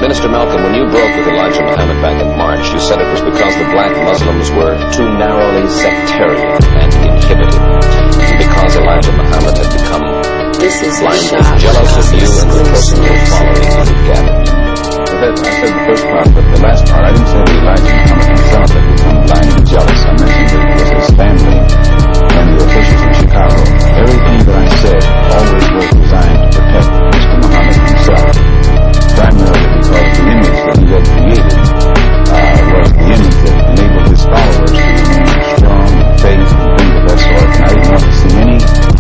Minister Malcolm, when you broke with Elijah Muhammad back in March, you said it was because the black Muslims were too narrowly sectarian and inhibited, and because Elijah Muhammad had become blindly jealous of you and the personal following you had gathered. I said the first part, but the last part, I didn't say that Elijah Muhammad himself had become blindly jealous. I mentioned that it was his family and the officials in Chicago. Everything that I said always was designed to protect Mr. Muhammad himself, primarily because the image that he had created was the image that enabled his followers to remain strong in faith and things of that sort, and I didn't want to see any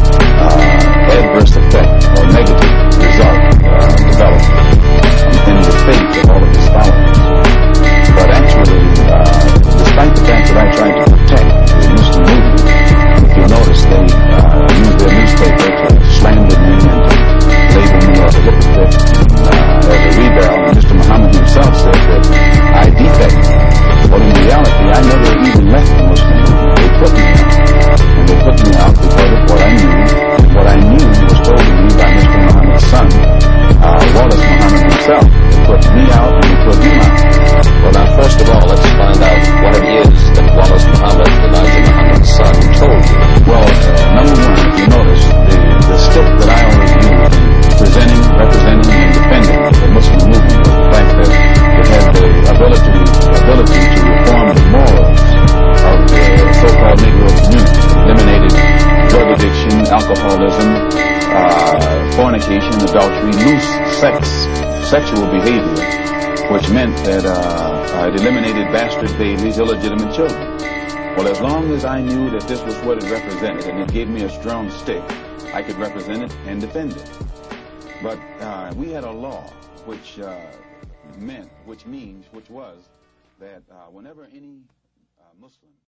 adverse effect or negative result develop in the faith of all of his followers. But actually, despite the fact that I tried to protect the Muslim movement, if you notice, they used their newspaper to slander me and to label me as a hypocrite, as a rebel, and Mr. Muhammad himself said that I defect. Well, in reality, I never even left the Muslim movement. They put me out. And they put me out because of what I knew. And what I knew was told to me by Mr. Muhammad's son, Wallace Muhammad himself. They put me out and they put him out. Well, now, first of all, let's find out what it is that Wallace Muhammad, Elijah Muhammad's son, told you. Well, number one, if you notice, the stick that I always used in presenting, representing, and defending the Muslim movement was the fact that it had the ability to reform the morals of the so-called Negro community. Eliminated drug addiction, alcoholism, fornication, adultery, loose sexual behavior, which meant that it eliminated bastard babies, illegitimate children. Well, as long as I knew that this was what it represented and it gave me a strong stick, I could represent it and defend it. But we had a law which was that whenever any Muslim